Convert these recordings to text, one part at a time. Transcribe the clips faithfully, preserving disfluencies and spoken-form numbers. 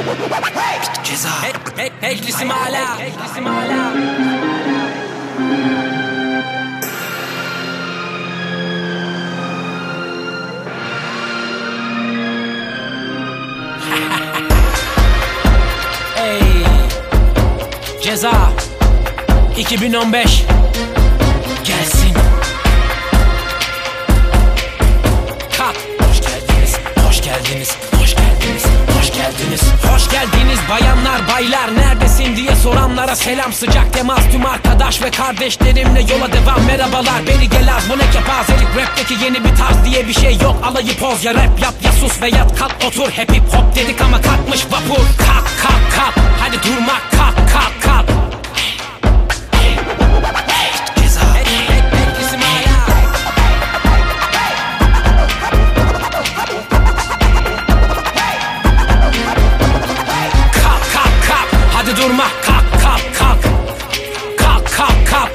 Ceza. Eclisim hala. Eclisim hala. Hey. Ceza. iki bin on beş. Gelsin. Kalk. Hoş geldiniz. Hoş geldiniz. Hoş geldiniz. Hoş geldiniz. Hoş geldiniz bayanlar baylar, neredesin diye soranlara selam, sıcak temas tüm arkadaş ve kardeşlerimle yola devam. Merhabalar, beni gel az bu ne kepazelik, rapteki yeni bir tarz diye bir şey yok. Alayı poz, ya rap yap ya sus ve yat, kalk otur. Hep hip hop dedik ama kalkmış vapur. Kalk kalk kalk, hadi durma, kalk kalk kalk. Durma, kalk kalk kalk. Kalk kalk kalk.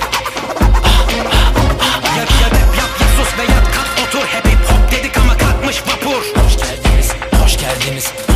Ya, ya rap yap ya sus ve yat, kalk otur. Hep hip hop dedik ama kalkmış vapur. Hoş geldiniz, hoş geldiniz.